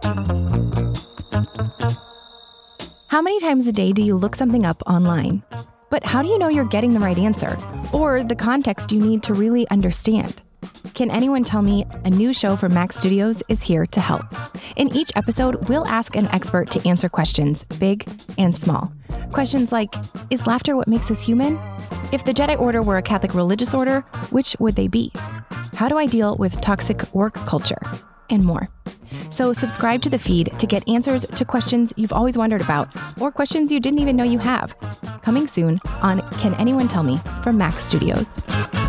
How many times a day do you look something up online? But how do you know you're getting the right answer or the context you need to really understand? Can Anyone Tell Me? A new show from Mac Studios is here to help. In each episode, we'll ask an expert to answer questions, big and small. Questions like, is laughter what makes us human? If the Jedi Order were a Catholic religious order, which would they be? How do I deal with toxic work culture? And more. So subscribe to the feed to get answers to questions you've always wondered about or questions you didn't even know you have. Coming soon on Can Anyone Tell Me? From Mac Studios.